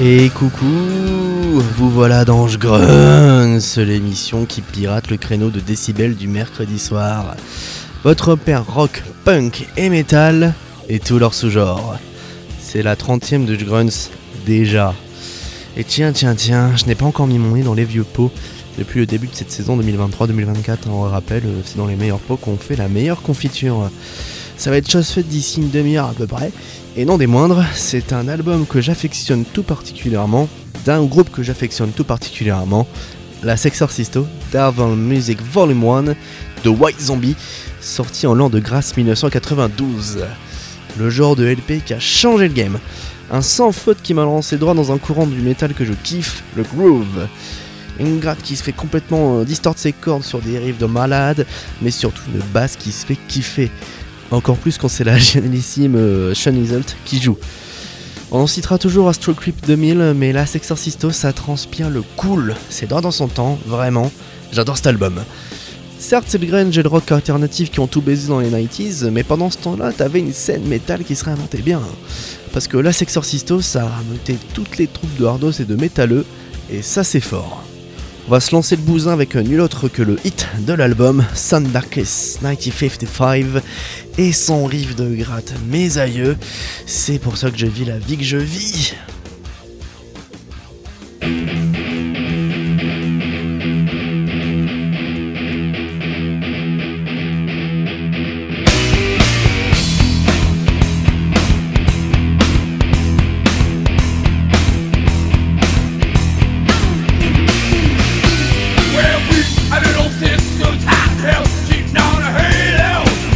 Et coucou, vous voilà dans Grunts, l'émission qui pirate le créneau de décibels du mercredi soir. Votre repère rock, punk et metal et tous leurs sous-genres. C'est la 30e de Grunts, déjà. Et tiens, je n'ai pas encore mis mon nez dans les vieux pots depuis le début de cette saison 2023-2024. On rappelle, c'est dans les meilleurs pots qu'on fait la meilleure confiture. Ça va être chose faite d'ici une demi-heure à peu près. Et non des moindres, c'est un album que j'affectionne tout particulièrement, d'un groupe que j'affectionne tout particulièrement, la Sexorcisto, Devil Music Volume 1 de White Zombie, sorti en l'an de grâce 1992. Le genre de LP qui a changé le game. Un sans faute qui m'a lancé droit dans un courant du métal que je kiffe, le groove. Une gratte qui se fait complètement distordre ses cordes sur des riffs de malade, mais surtout une basse qui se fait kiffer. Encore plus quand c'est la génialissime Sean Isolt qui joue. On citera toujours Astro Creep 2000, mais la Sexorcisto ça transpire le cool. C'est droit dans son temps, vraiment. J'adore cet album. Certes, c'est le grunge et le rock alternatif qui ont tout baisé dans les 90s, mais pendant ce temps-là, t'avais une scène métal qui se réinventait bien. Parce que la Sexorcisto, ça a rameuté toutes les troupes de hardos et de métalleux, et ça c'est fort. On va se lancer le bousin avec nul autre que le hit de l'album, Sun Darkest 1955, et son riff de gratte, mes aïeux, c'est pour ça que je vis la vie que je vis.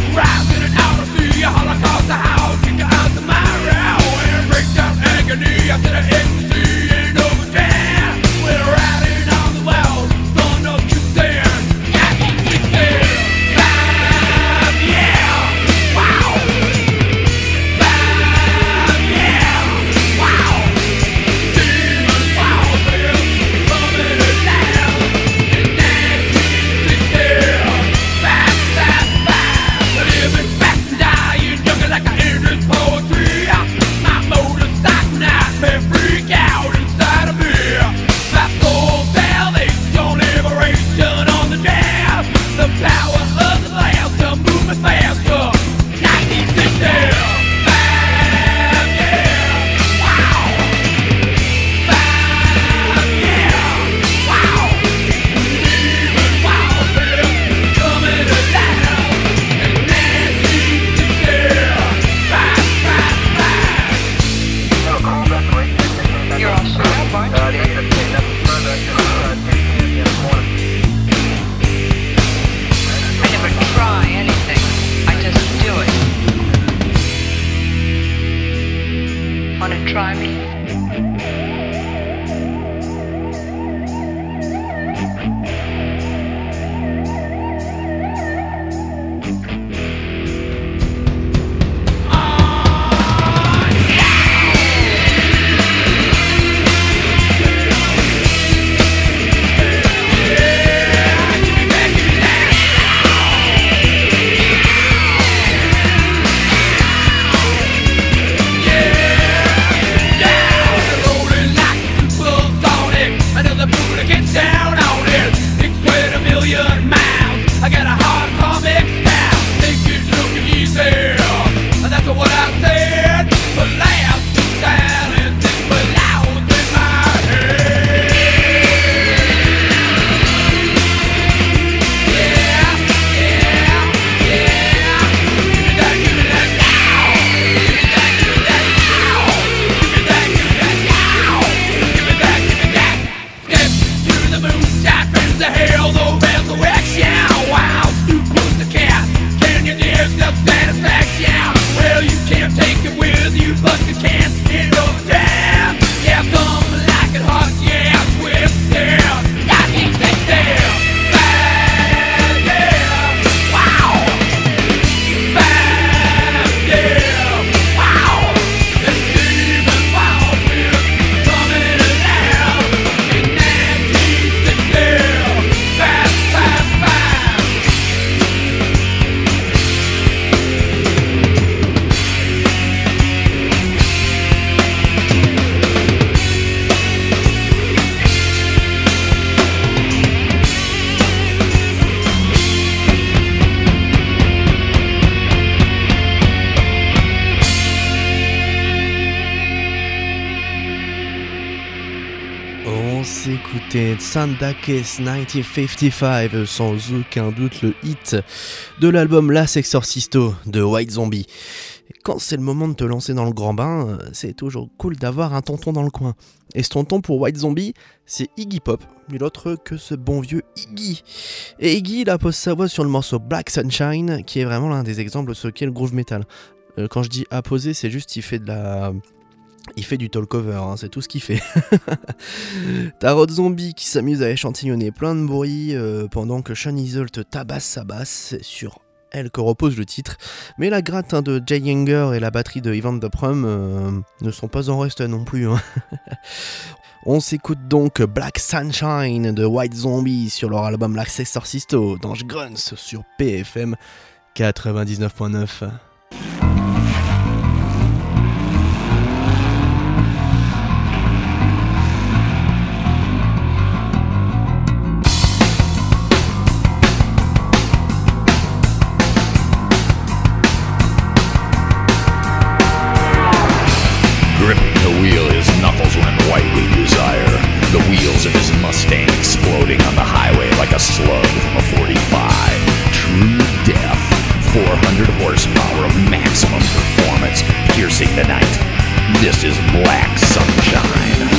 Holocaust, the house, kick her out the my row, and break down agony. s'écoutait Sandakes 1955, sans aucun doute le hit de l'album Las Exorcisto de White Zombie. Et quand c'est le moment de te lancer dans le grand bain, c'est toujours cool d'avoir un tonton dans le coin. Et ce tonton pour White Zombie, c'est Iggy Pop, nul autre que ce bon vieux Iggy. Et Iggy, il appose sa voix sur le morceau Black Sunshine, qui est vraiment l'un des exemples de ce qu'est le groove metal. Quand je dis apposer, c'est juste il fait du talk-over, hein, c'est tout ce qu'il fait. T'as Rod Zombie qui s'amuse à échantillonner plein de bruit pendant que Sean Izzle te tabasse sa basse, c'est sur elle que repose le titre. Mais la gratte de Jay Younger et la batterie de Ivan Duprum ne sont pas en reste non plus. Hein. On s'écoute donc Black Sunshine de White Zombie sur leur album Las Exorcisto d'Ange Gruns sur PFM 99.9. The wheels of his Mustang exploding on the highway like a slug from a 45. True death. 400 horsepower of maximum performance, piercing the night. This is Black Sunshine.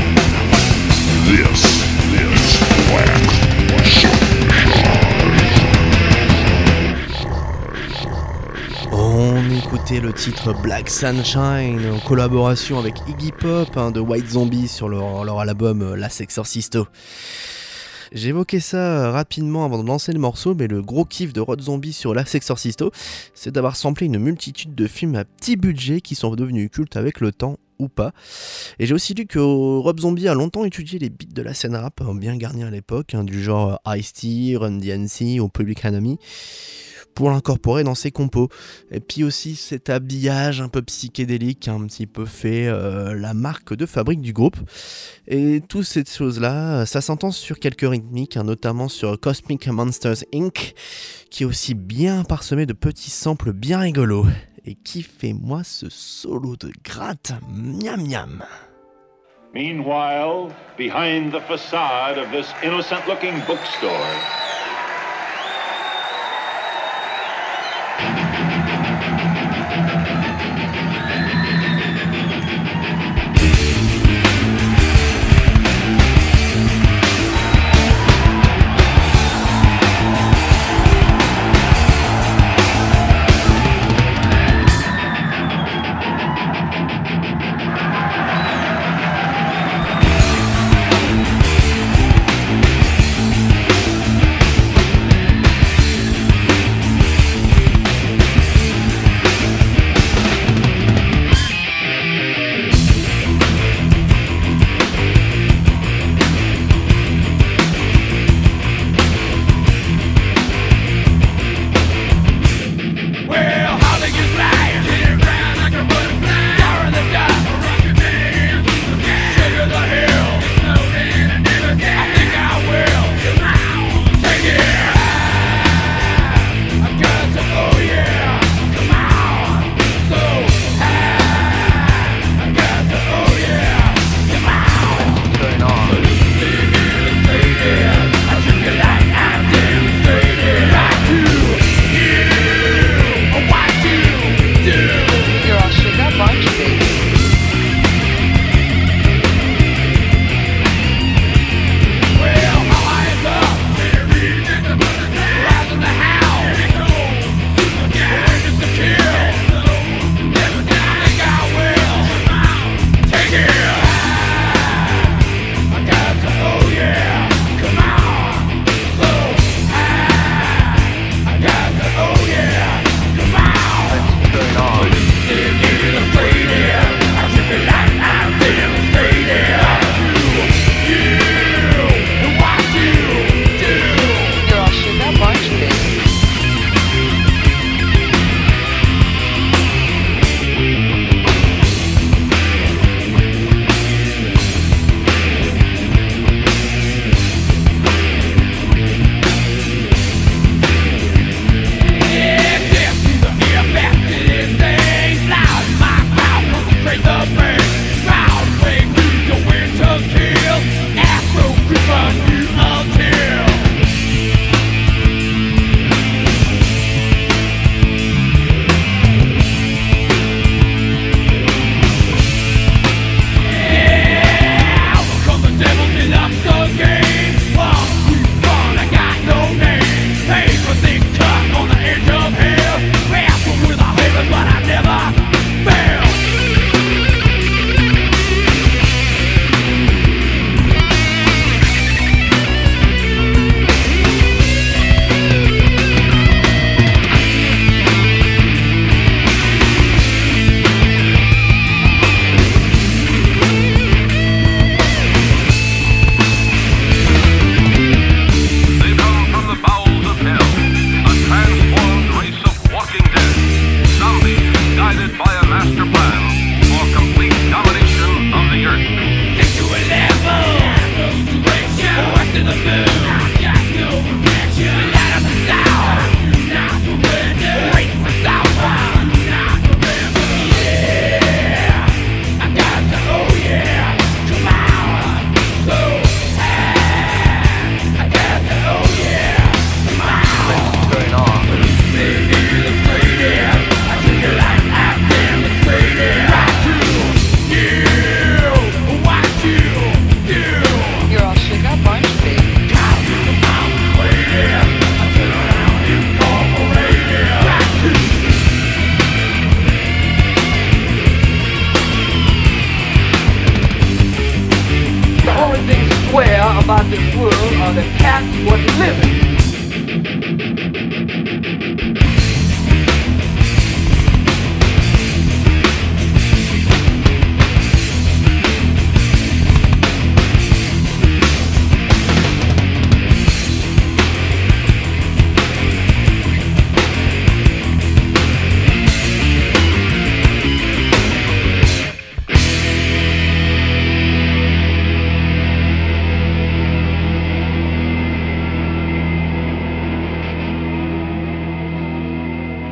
This is Black Sunshine. écouter le titre Black Sunshine en collaboration avec Iggy Pop de White Zombie sur leur album Last Exorcisto. J'évoquais ça rapidement avant de lancer le morceau, mais le gros kiff de Rob Zombie sur Last Exorcisto, c'est d'avoir samplé une multitude de films à petit budget qui sont devenus cultes avec le temps ou pas. Et j'ai aussi lu que Rob Zombie a longtemps étudié les beats de la scène rap, bien garnis à l'époque, du genre Ice-T, Run DMC ou Public Enemy, pour l'incorporer dans ses compos. Et puis aussi cet habillage un peu psychédélique, un petit peu fait la marque de fabrique du groupe. Et toutes ces choses-là, ça s'entend sur quelques rythmiques, notamment sur Cosmic Monsters Inc., qui est aussi bien parsemé de petits samples bien rigolos. Et kiffez-moi ce solo de gratte, miam miam. Meanwhile, behind the facade of this innocent-looking bookstore,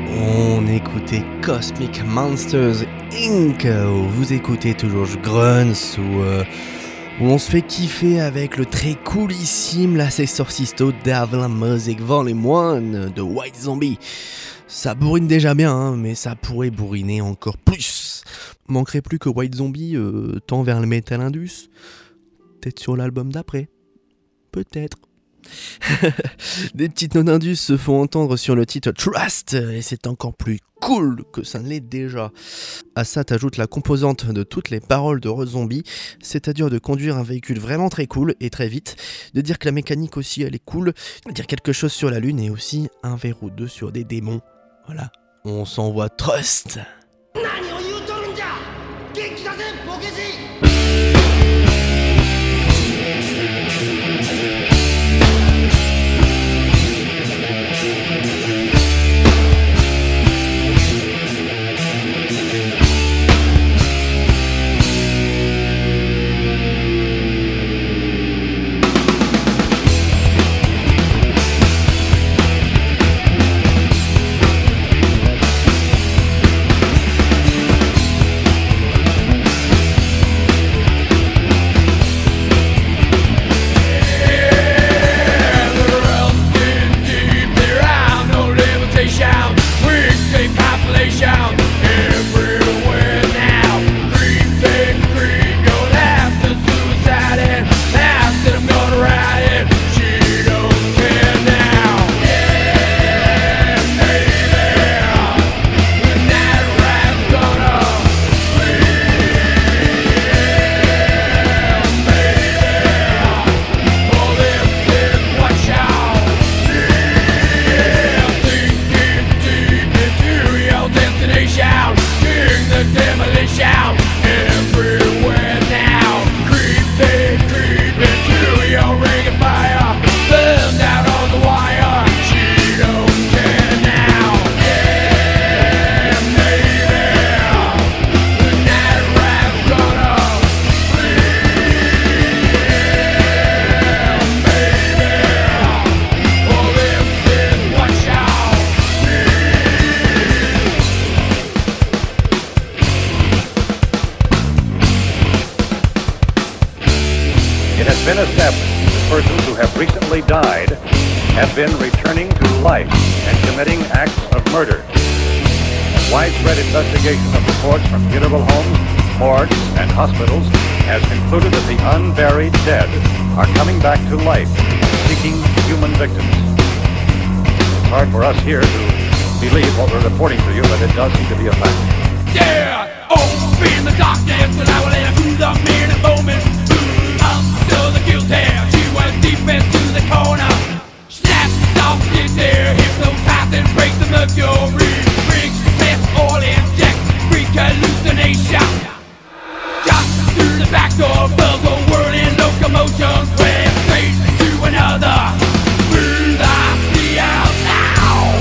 On écoutait Cosmic Monsters Inc. Vous écoutez toujours Grunts où on se fait kiffer avec le très coolissime La Sexorcisto Devil Music Volume 1 de White Zombie. Ça bourrine déjà bien, hein, mais ça pourrait bourriner encore plus. Manquerait plus que White Zombie tend vers le metal indus. Peut-être sur l'album d'après. Peut-être. Des petites notes indus se font entendre sur le titre Trust et c'est encore plus cool que ça ne l'est déjà. À ça t'ajoutes la composante de toutes les paroles de Rose Zombie, c'est-à-dire de conduire un véhicule vraiment très cool et très vite, de dire que la mécanique aussi elle est cool, de dire quelque chose sur la lune et aussi un verre ou deux sur des démons. Voilà, on s'envoie Trust. Have been returning to life and committing acts of murder. A widespread investigation of reports from funeral homes, morgues, and hospitals has concluded that the unburied dead are coming back to life, seeking human victims. It's hard for us here to believe what we're reporting to you, but it does seem to be a fact. Yeah! Oh, be in the darkness, and I will enter through the minute moment. Up to the guilty, she was deep into the corner. Get there, hypnotize and break the mercury. Bring test oil inject, freak hallucination. Just through the back door, puzzle whirling locomotion, swear straight to another. Through the out now.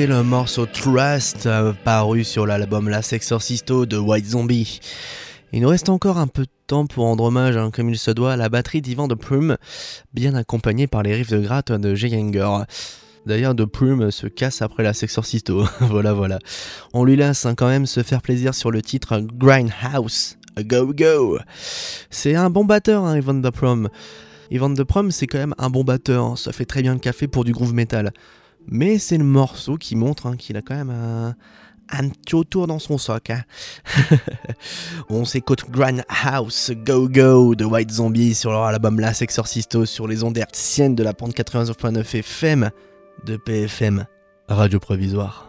écouter le morceau Trust paru sur l'album Last Exorcisto de White Zombie. Il nous reste encore un peu de temps pour rendre hommage, comme il se doit, à la batterie d'Ivan de Prume, bien accompagnée par les riffs de gratte de Jay Younger. D'ailleurs, de Prume se casse après Last Exorcisto. voilà. On lui laisse quand même se faire plaisir sur le titre Grindhouse, Go Go. C'est un bon batteur, Ivan de Prume. Ivan de Prume, c'est quand même un bon batteur, ça fait très bien le café pour du groove metal. Mais c'est le morceau qui montre qu'il a quand même un petit autour dans son soc. On s'écoute Grindhouse Go Go de White Zombie sur leur album Last Exorcisto sur les ondes hertziennes de la pente 89.9 FM de PFM, Radio Provisoire.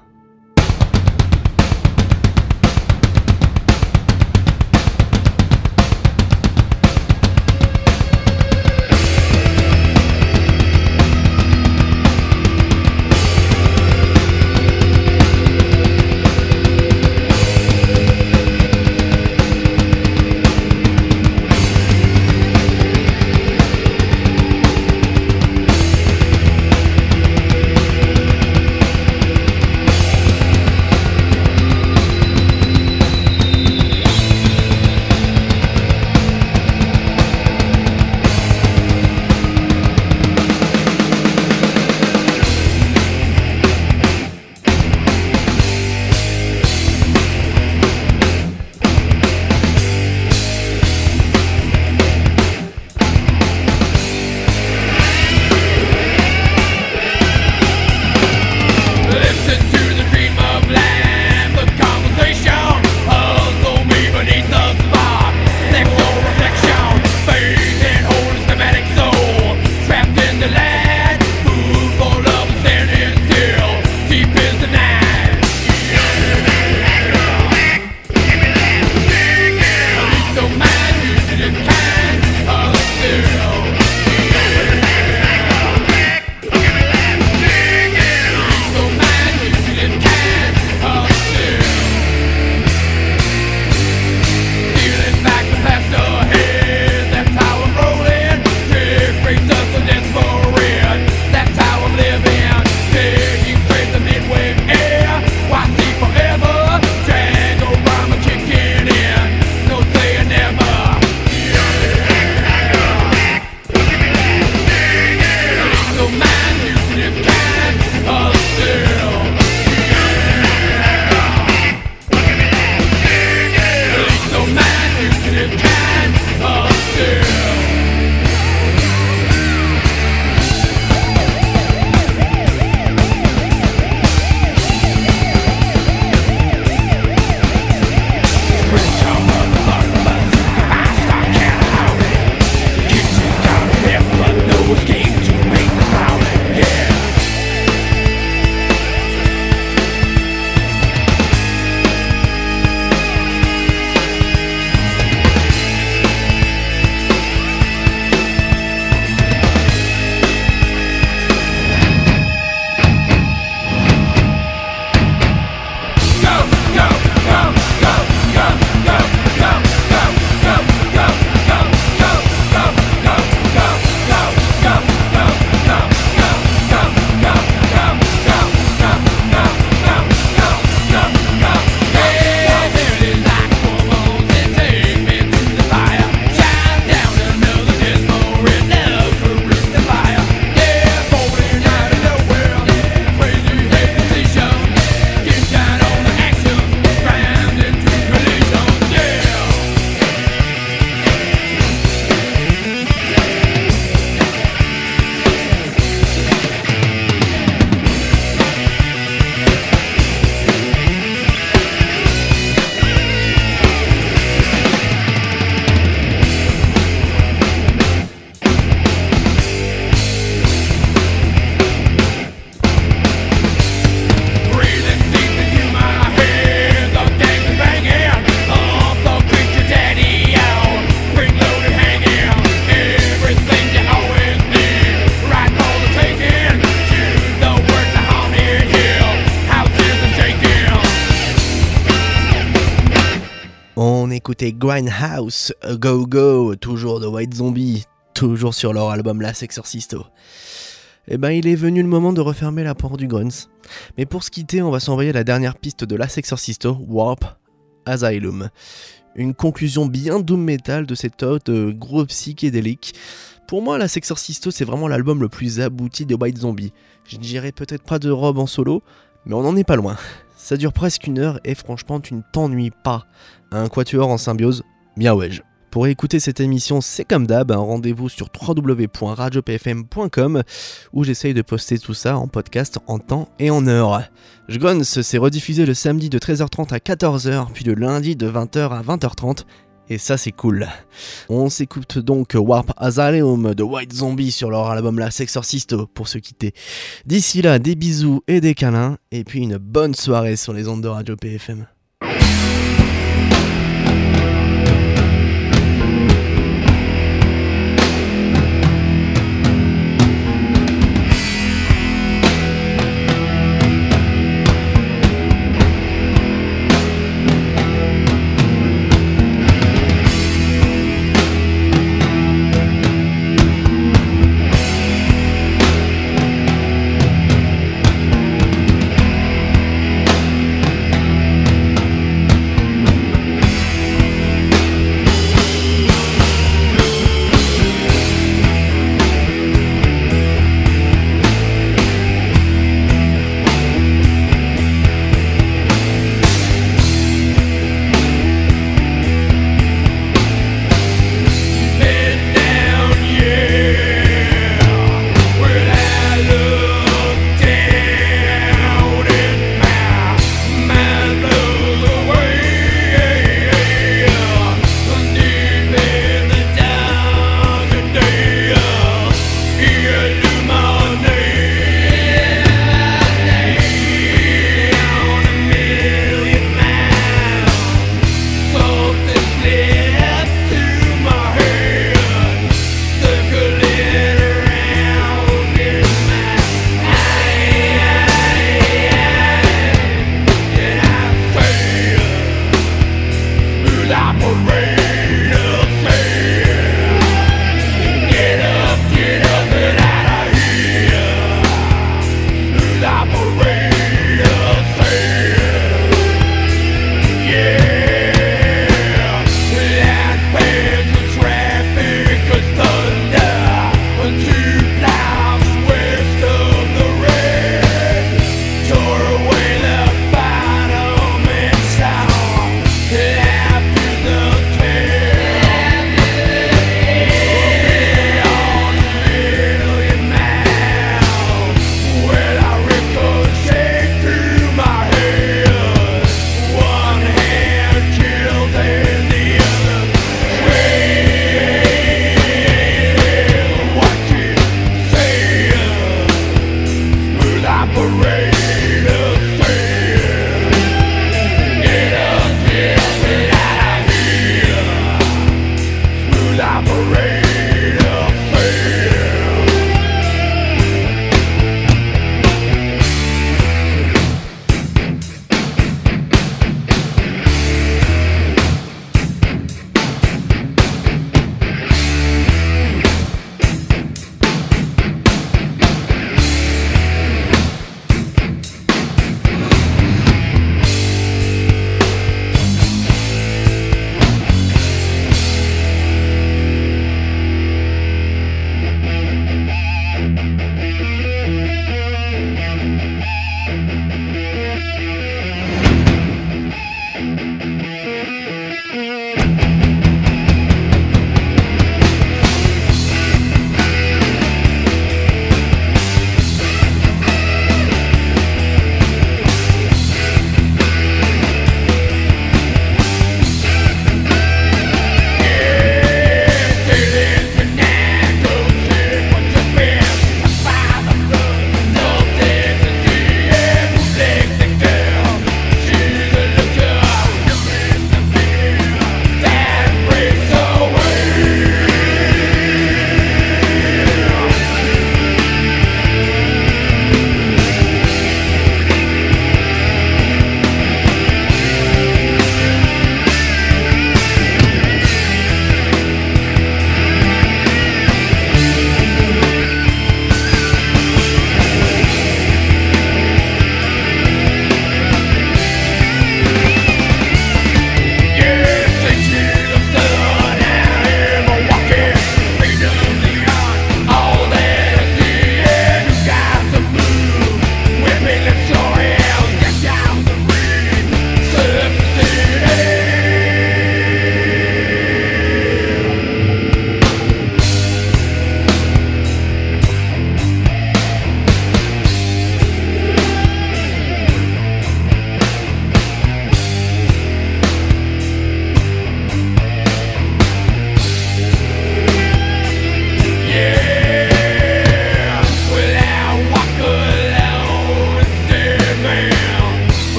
Écoutez Grindhouse Go Go, toujours de White Zombie, toujours sur leur album Last Exorcisto. eh ben il est venu le moment de refermer la porte du grunts. Mais pour se quitter, on va s'envoyer la dernière piste de Last Exorcisto, Warp Asylum. Une conclusion bien doom metal de cette groupe psychédélique. Pour moi, Last Exorcisto, c'est vraiment l'album le plus abouti des White Zombie. Je dirais peut-être pas de Rob en solo, mais on n'en est pas loin. Ça dure presque 1 heure et franchement, tu ne t'ennuies pas. Un quatuor en symbiose, bien ouais. Pour écouter cette émission, c'est comme d'hab, un rendez-vous sur www.radiopfm.com où j'essaye de poster tout ça en podcast en temps et en heure. Jgrunts, c'est rediffusé le samedi de 13h30 à 14h, puis le lundi de 20h à 20h30. Et ça c'est cool. On s'écoute donc Warp Asylum de White Zombie sur leur album Last Exorcisto pour se quitter. D'ici là, des bisous et des câlins, et puis une bonne soirée sur les ondes de Radio PFM.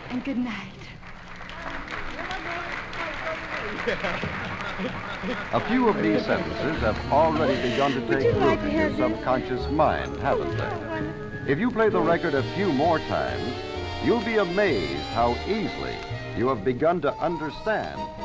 and good night. A few of these sentences have already begun to take root in your subconscious mind, haven't they? If you play the record a few more times, you'll be amazed how easily you have begun to understand